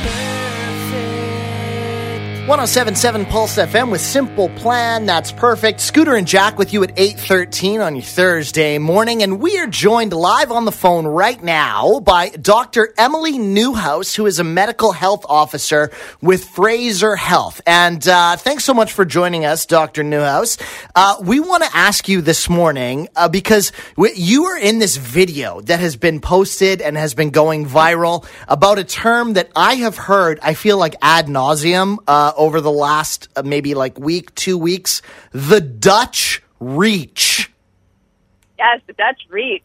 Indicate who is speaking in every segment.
Speaker 1: 107.7 Pulse FM with Simple Plan. That's perfect. Scooter and Jack with you at 8:13 on your Thursday morning. And we are joined live on the phone right now by Dr. Emily Newhouse, who is a medical health officer with Fraser Health. And thanks so much for joining us, Dr. Newhouse. We want to ask you this morning, because you are in this video that has been posted and has been going viral about a term that I have heard, I feel like ad nauseum, over the last maybe like week, 2 weeks, the Dutch reach.
Speaker 2: Yes, the Dutch reach.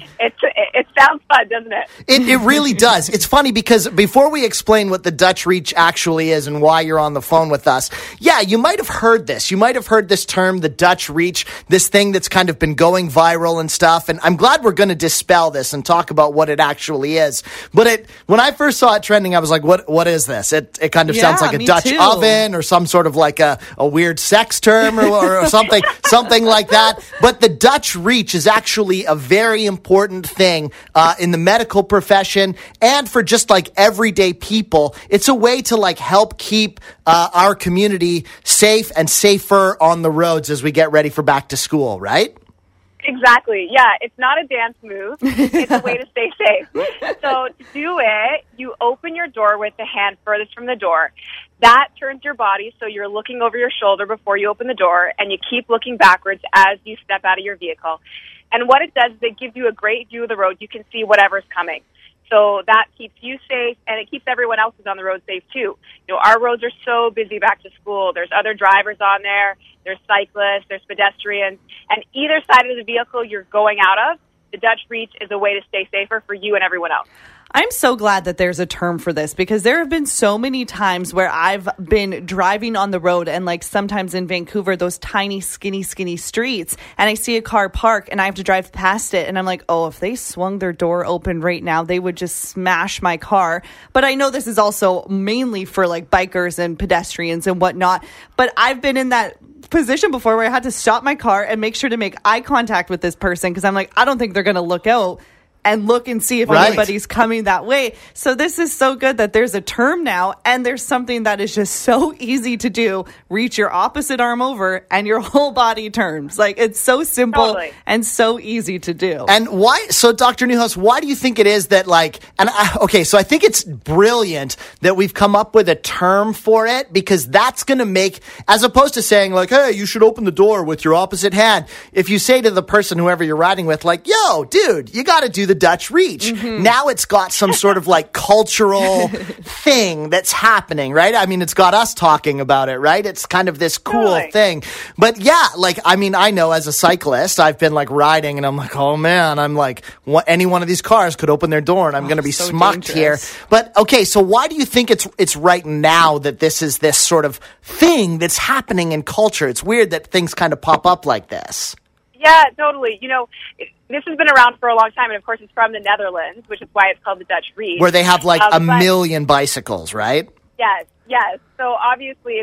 Speaker 2: It sounds fun, doesn't it?
Speaker 1: It really does. It's funny because before we explain what the Dutch reach actually is and why you're on the phone with us, yeah, you might have heard this. You might have heard this term, the Dutch reach, this thing that's kind of been going viral and stuff. And I'm glad we're going to dispel this and talk about what it actually is. But when I first saw it trending, I was like, what is this? It kind of sounds like a Dutch oven or some sort of like a weird sex term or something, something like that. But the Dutch reach is actually a very important thing in the medical profession and for just like everyday people. It's a way to like help keep our community safe and safer on the roads as we get ready for back to school, right?
Speaker 2: Exactly. Yeah, it's not a dance move. It's a way to stay safe. So to do it, you open your door with the hand furthest from the door. That turns your body so you're looking over your shoulder before you open the door, and you keep looking backwards as you step out of your vehicle. And what it does is it gives you a great view of the road. You can see whatever's coming. So that keeps you safe, and it keeps everyone else who's on the road safe, too. You know, our roads are so busy back to school. There's other drivers on there. There's cyclists. There's pedestrians. And either side of the vehicle you're going out of, the Dutch reach is a way to stay safer for you and everyone else.
Speaker 3: I'm so glad that there's a term for this, because there have been so many times where I've been driving on the road and like sometimes in Vancouver, those tiny, skinny streets, and I see a car park and I have to drive past it. And I'm like, oh, if they swung their door open right now, they would just smash my car. But I know this is also mainly for like bikers and pedestrians and whatnot. But I've been in that position before where I had to stop my car and make sure to make eye contact with this person, because I'm like, I don't think they're going to look out and look and see if anybody's coming that way. So this is so good that there's a term now, and there's something that is just so easy to do. Reach your opposite arm over and your whole body turns. Like, it's so simple and so easy to do.
Speaker 1: And why, so Dr. Newhouse, why do you think it is that like, so I think it's brilliant that we've come up with a term for it, because that's going to make, as opposed to saying like, hey, you should open the door with your opposite hand. If you say to the person, whoever you're riding with, like, yo, dude, you got to do the Dutch reach. Mm-hmm. Now it's got some sort of like cultural thing that's happening, right? I mean, it's got us talking about it, right? It's kind of this cool thing. But yeah, like, I mean, I know as a cyclist, I've been like riding and I'm like, oh man, I'm like, any one of these cars could open their door and I'm going to be so smucked dangerous here. But okay, so why do you think it's right now that this is this sort of thing that's happening in culture? It's weird that things kind of pop up like this.
Speaker 2: Yeah, totally. You know, this has been around for a long time, and of course it's from the Netherlands, which is why it's called the Dutch reach.
Speaker 1: Where they have like a million bicycles, right?
Speaker 2: Yes. So obviously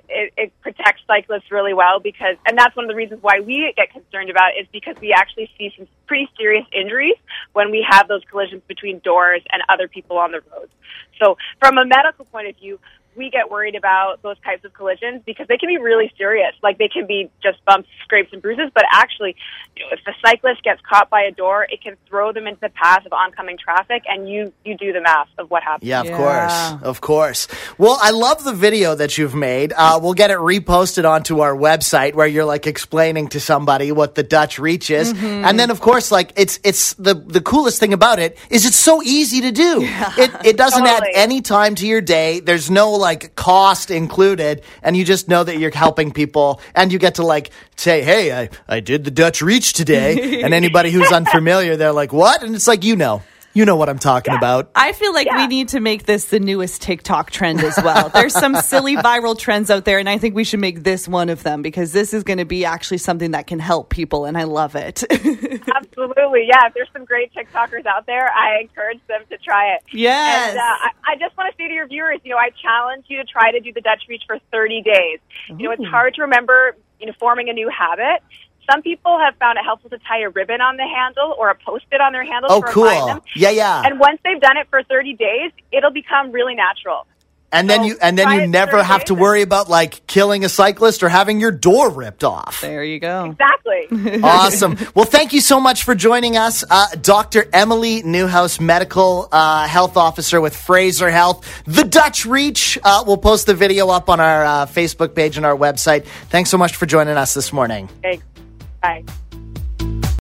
Speaker 2: it protects cyclists really well, because, and that's one of the reasons why we get concerned about it, is because we actually see some pretty serious injuries when we have those collisions between doors and other people on the roads. So from a medical point of view, we get worried about those types of collisions because they can be really serious. Like, they can be just bumps, scrapes, and bruises, but actually, you know, if the cyclist gets caught by a door, it can throw them into the path of oncoming traffic, and you do the math of what happens.
Speaker 1: Yeah, of course. Well, I love the video that you've made. We'll get it reposted onto our website where you're like explaining to somebody what the Dutch reach is. Mm-hmm. And then, of course, like it's the coolest thing about it is it's so easy to do. Yeah. It doesn't add any time to your day. There's no like cost included, and you just know that you're helping people, and you get to like say, hey, I did the Dutch reach today. And anybody who's unfamiliar, they're like, what? And it's like, you know what I'm talking about.
Speaker 3: I feel like we need to make this the newest TikTok trend as well. There's some silly viral trends out there, and I think we should make this one of them, because this is going to be actually something that can help people, and I love it.
Speaker 2: Absolutely. Yeah, if there's some great TikTokers out there, I encourage them to try it.
Speaker 3: Yes.
Speaker 2: And I just want to say to your viewers, you know, I challenge you to try to do the Dutch reach for 30 days. You know, it's hard to remember, you know, forming a new habit. some people have found it helpful to tie a ribbon on the handle or a Post-it on their handle
Speaker 1: Oh,
Speaker 2: to
Speaker 1: cool.
Speaker 2: remind them.
Speaker 1: Yeah.
Speaker 2: And once they've done it for 30 days, it'll become really natural.
Speaker 1: And then
Speaker 2: So
Speaker 1: you
Speaker 2: try it
Speaker 1: never
Speaker 2: 30
Speaker 1: have to
Speaker 2: days.
Speaker 1: worry about like killing a cyclist or having your door ripped off.
Speaker 3: There you go.
Speaker 2: Exactly.
Speaker 1: Awesome. Well, thank you so much for joining us. Dr. Emily Newhouse, Medical Health Officer with Fraser Health. The Dutch Reach. We'll post the video up on our Facebook page and our website. Thanks so much for joining us this morning.
Speaker 2: Thanks. Bye.